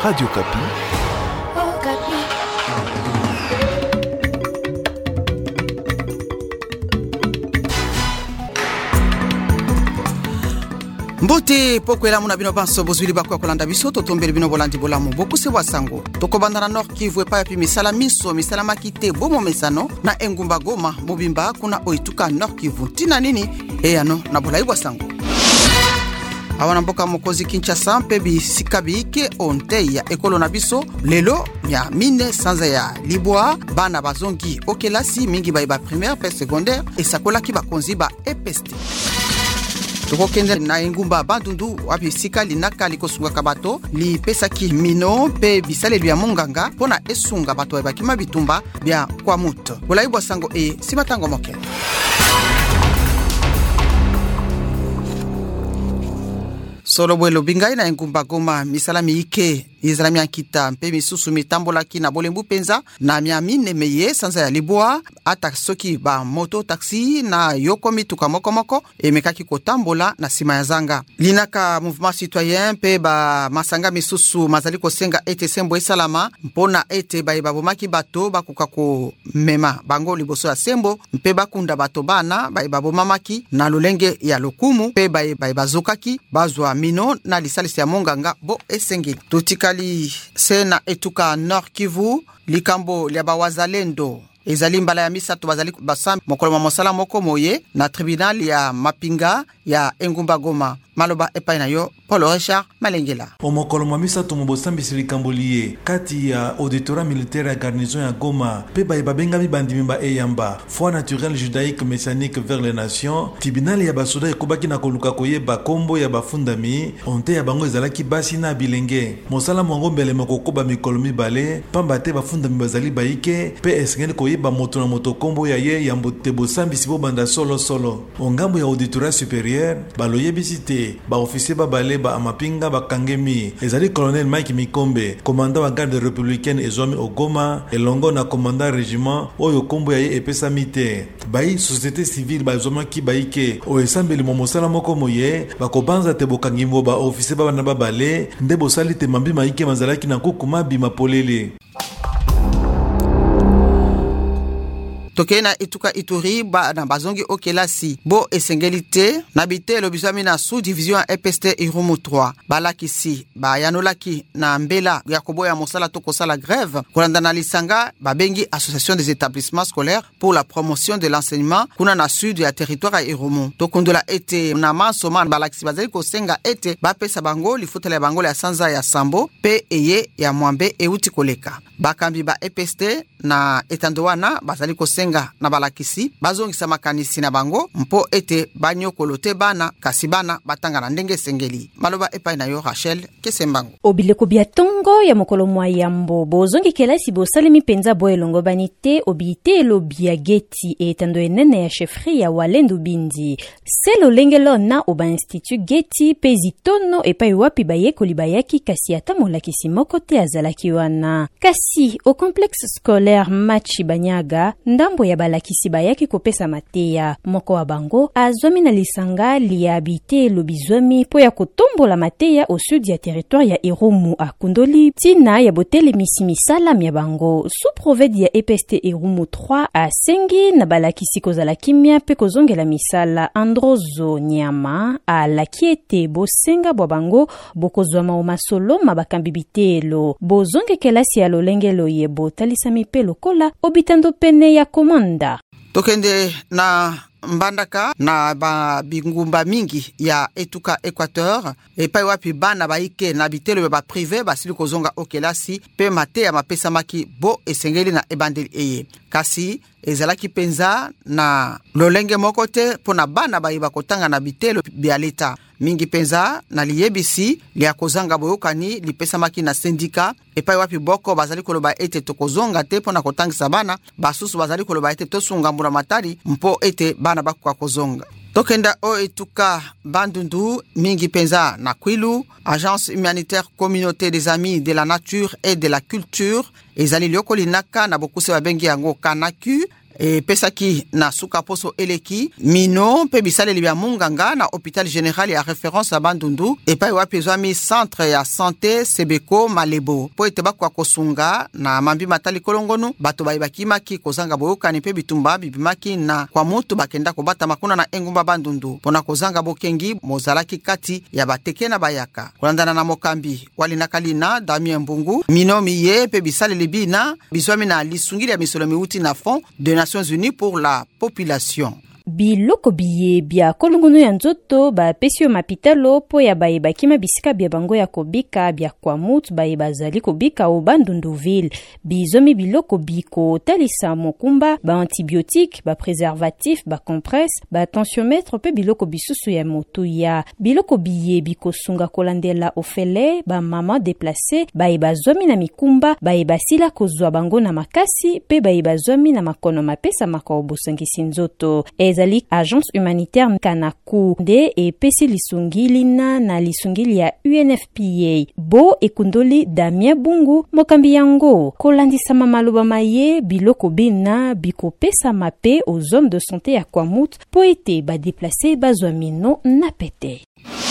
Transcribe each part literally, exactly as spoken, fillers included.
Radio Kapi. Oh, Kapi. Mbote pokwela muna bino banso bozwili bakwa kolanda biso totombeli bino bolandi bolamu bokuse bwasango tokobanda Nord Kivu epa yapi misala miso misala makite bomo mesano na engumba Goma mobimba kuna oituka Nord Kivu tina nini eyano na bolai bwasango awana mboka mokozi Kinshasa mpe bisikabi ike onte ya ekolo na biso lelo ya mine sanza ya libwa bana bazongi okelasi mingi baiba primaire pe secondaire esakola ki bakonzi ba E P S T tokokende na engumba bandundu wapi sika linaka likosunga kabato li pesaki mino pe bisalelu ya monganga pona esunga bato bakima bitumba bya kwa muto bolai bwasango e sibatango moke solo bwelo bingai na engumba Goma misala miike izala miankita mpe misusu mitambolaki na bolembu penza na miamine meye sanza ya libwa ata soki ba moto taxi na yoko mituka moko moko emekaki kotambola na sima ya zanga linaka mouvement citoyen pe ba masanga misusu mazali kosenga ete sembo esalama mpona ete ba babomaki bato bakuka ko mema bango liboso ya sembo mpe bakunda bato bana ba babomamaki na lolenge ya lokumu pe ba bazokaki bazwa mino na lisalisi ya monganga bo esengeli tutika sena etuka Nord Kivu likambo lya bawazalendo ezali mbala ya misato bazali basam mokolo mosala moko moye na tribunal ya mapinga ya engumba Goma maloba epai na yo Paul Richard Malengela omokolo mamisato mobosambisi likambo liye kati ya auditorat militaire ya garnison ya Goma pe ba babenga bibandimi ba eyamba foi naturelle judaïque messianique vers les nations tribunal ya basoda ekobaki na koluka koyeba kombo ya bafundami onte ya bango ezalaki basi na bilenge mosala mongo mbele mokokoba mikolo mibale pamba te bafundami bazali baike pe esengeli koyeba moto na moto kombo ya ye ya mbote bosambisi bo banda solo solo ongambo ya auditorat supérieur baloyebisi te ba officier babale ba amapinga bakangemi ezali colonel Mike Mikombe commandant wa garde républicaine ezwami Ogoma elongo na commandant régiment oyo kombo ya ye epesami te bai société civile bazomaki baike o esambeli momosala moko moye bakobanza te bokangimbo ba officier babana babale nde bosali te mambi maike mazalaki na kukuma bima polele tokena ituka Ituri ba na bazongi okelasi bo esengelite na bitelo bizami na sous division E P S T Irumu trois balakisi ba yanolaki na mbela ya koboya mosala to kosala grève kolanda na lisanga babengi association des établissements scolaires pour la promotion de l'enseignement kuna na sud ya territoire ya Irumu tokondola ete na mansoma balakisi bazali kosenga ete bapesa bango lifutela bango ya sanza ya Sambo pe eye ya Mwambe euti koleka bakambi ba E P S T na etandowana bazali kosenga na balakisi bazongisa makanisi na bango mpo ete banyokolote bana kasi bana batanga na ndenge sengeli maloba epai na yo Rachel Kesembango obileko bia tongo ya mokolo mwa yambo bozongi kelasi bosalemi penza boelongo banite obite elobia geti etando enene ya chefri ya Walendu Bindi selo lengelo na oba institut geti pezitono epai wapi bayekoli bayaki kasi ata molakisi moko te azalaki wana kasi au complexe scolaire Machi Banyaga ndambo ya balakisi bayaki kopesa mateya moko wa bango azwami na lisanga liya habite lobizwami po ya kotombola mateya au sud ya territoire ya Irumu akundoli tina ya botele misimisala mya bango sous-provede ya E P S T Irumu trois asengi na balakisi kozala kimia pe kozongela misala Androzo Nyama alakiete bosenga bwa bango bokozwama omasolo mabakambi bitelo bozonge kelasi ya lolengelo yebo talisami pe lokola obitando pene ya komanda tokende na mbandaka na ba bingumba mingi ya etuka Equateur epai wapi bana baike na bitelo ba privé basili kozonga okelasi pe mate ya mapesa maki bo esengeli na ebandeli eye kasi ezalaki penza na lolenge moko te pona bana baiba kotanga na bitelo bya leta mingi penza na liyebisi lia kozanga boyokani lipesa maki na sindika epai wapi boko bazali koloba ete tokozonga te pona kotangisa bana basusu bazali koloba ete tosunga mbula matari mpo ete bana bakuka kozonga tokenda o etuka bandundu mingi penza na Kwilu agence humanitaire communauté des amis de la nature et de la culture ezali lioko linaka na bokuse babengi yango Kanaku e pesaki na suka poso eleki mino mpe bisaleli bya munganga na hôpital général ya référence ya Bandundu epai wapi ezwami centre ya santé Sebeko Malebo po ete bakwa kosunga na mambi matali kolongonu bato bayibakimaki kozanga boyokani mpe bitumba bibimaki na kwa mutu bakenda kobata makuna na engumba Bandundu pona kozanga bokengi mozalaki kati ya bateke na bayaka kolandana na mokambi walinakalina Damien Mbungu mino miye mpe bisaleli bina bizwami na lisungili ya misolo miuti na Fonds des Nations Unies pour la population. Biloko biye bya kolongono ya nzoto ba pesio mapitalo po ya baeba kima bisika bya bango ya kobika bya kwa mutu baeba zali kobika o Bandunduville bizomi biloko biko talisa mokumba ba antibiotique ba préservatif ba compresse ba tensiomètre pe biloko bisusu ya moto ya biloko biye biko sunga kolandela ofele ba mama déplacé baeba zomi na mikumba baeba sila kozwa bango na makasi pe baeba zomi na makono mapesa makobo sangisi nzoto ezali agence humanitaire Kanaku de e pesi lisungili na na lisungili ya U N F P A bo ekundoli Damien Bungu mokambi yango kolandisa maloba maye biloko bina biko pesa mape aux zones de santé ya Kwamut po ete ba déplacer bazwamino na pete.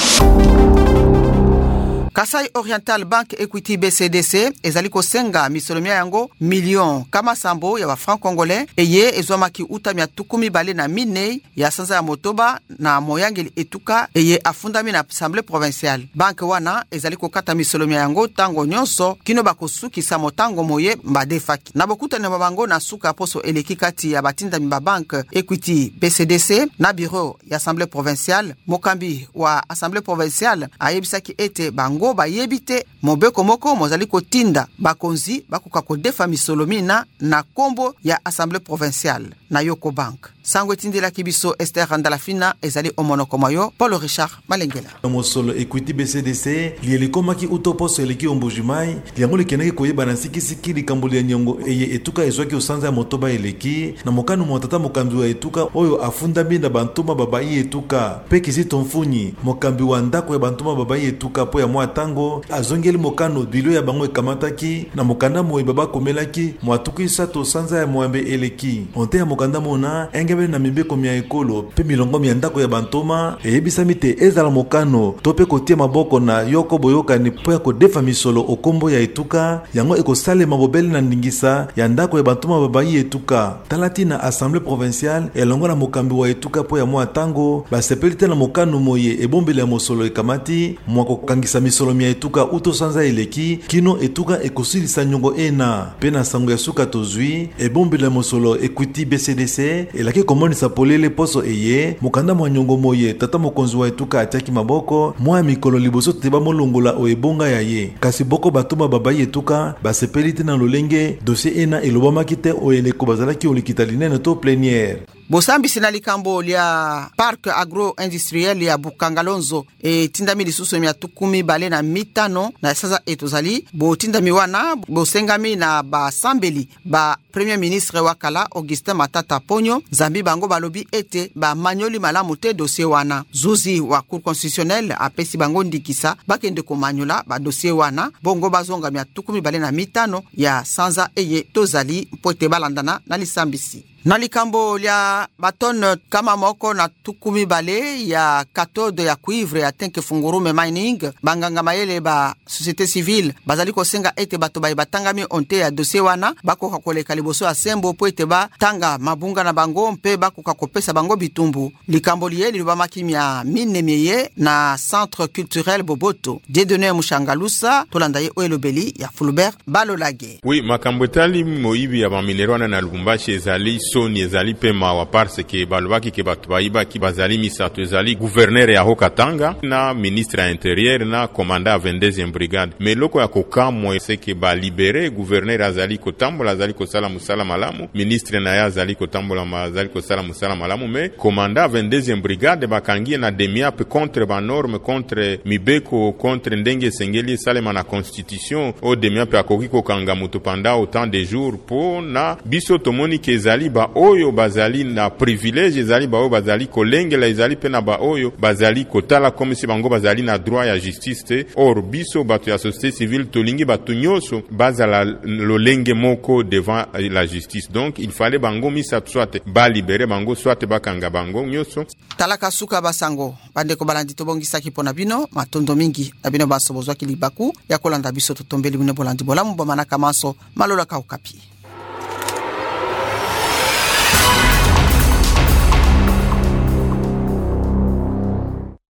Kasai Oriental Bank Equity B C D C ezali kosenga misolomia yango million kama sambo ya ba franc congolais eye ezwamaki utamia tukumi bale na mine ya sanza ya motoba na moyangeli etuka eye afundami na assemblée provinciale. Bank wana ezali kokata misolomia yango tango nyonso kino bakosukisa motango moye mbadefaki. Na bokuta na mabango na suka poso eleki kati ya batinda mba Bank Equity B C D C na bureau ya assemblée provinciale mokambi wa assemblée provinciale ayebisaki ete bango ba yebite mobeko moko mozali kotinda bakonzi bakoka kodefa misolomina na kombo ya assemblée provinciale na Yoko Bank. Sango tindela kibiso Esther Randalafina ezali omonoko mayo Paul Richard Malengela. Mosolo Equity B C D C lielikomaki utoposo eleki ombujimai liango likeneki koyeba na sikisiki likambuli ya nyongo eye etuka ezwaki osanza ya motoba eleki na mokanu motata mokambi wa etuka oyo afundami na bantuma babai etuka pe Kizito Mfunyi mokambi wa ndako ya bantuma babai etuka po ya mwa tango azongeli mokano bilo ya bango ekamataki na mokanda moye baba komelaki mwatuki sato sanza ya mwambe eleki onte ya mokanda mona engebe na mibeko mia ekolo pe milongo mia ndako ya bantoma eyebisami te ezala mokano to pe kotia maboko na yoko boyokani po ya kodefa misolo okombo ya etuka yango ekosale mabobele na ndingisa ya ndako ya bantoma babai etuka talati na assemblée provinciale elongo na mokambi wa etuka po ya mwa tango basepeli te na mokano moye ebombele ya mosolo ekamati mwako kangisa misolo mia etuka uto sanza eleki kino etuka ekosilisa nyongo ena pe na sango ya suka tozwi ebombele ya mosolo Equity B C D C elaki komonisa polele poso eye mokanda mwa nyongo moye tata mokonzi wa etuka atiaki maboko mwa mikolo liboso te bamolongola o ebonga ya ye kasi boko batuma babai etuka basepeli te na lolenge dossier ena elobamaki te oyeleko bazalaki olikita linene to plénière. Bosambisi na likambo lia parc agro-industriel ya Bukangalonzo e tindami lisusu mia tukumi bale na mitano na sasa etozali bo tindami wana bosengami na basambeli ba premier ministre wakala Augustin Matata Ponyo zambi bango balobi ete ba manyoli malamu te dossier wana zuzi wa cour constitutionnelle apesi bango ndikisa bakende ko manyola ba dossier wana bongo bazonga mia tukumi bale na mitano ya sanza eye tozali pote balandana na lisambisi. Na likambo lia baton kama moko na tukumi bale ya cathode ya cuivre ya tenke fungurume mining banganga mayele ba société civile bazali kosenga ete bato bayi batangami onte ya dossier wana bako kakoleka liboso ya sembo po ete ba tanga mabunga na bango mpe bako kakopesa bango bitumbu. Likambo liye lilubamaki mia mine mieye na centre culturel Boboto Dieudonné Mushangalusa tolandaye oelobeli ya Fulbert Balolage. Oui, makambo tali moibi ya baminerwana na Lubumbashi ezali soni ezali pema wa parce que balobaki ke batu baiba ki bazali misato ezali gouverneur ya Haut-Katanga na ministre ya intérieur na commandant vingt-deuxième brigade mais loko ya kokamwe c'est que ba libérer gouverneur azali kotambola azali kosala musala malamu ministre na ya azali kotambola azali kosala musala malamu mais commandant vingt-deuxième brigade bakangie na demiap contre ba norme contre mibeko contre ndenge sengeli salema na constitution o demiap akoki kokanga mutu pendant autant de jours po na biso tomoni ke ezali ba ba oyo bazali na privilège ezali ba oyo bazali kolengela ezali pe na ba oyo bazali kotala comme si bango bazali na droit ya justice te. Or biso bato ya société civile tolingi bato nyonso bazala lolenge moko devant la justice. Donc il fallait bango misa soit ba libérer bango soit bakanga bango nyonso. Talaka suka basango bandeko balandi tobongisa kipona bino matondo mingi abino basobozwa kilibaku ya kolanda biso totombeli bino bolandi bolamu bamanaka maso malola ka okapi.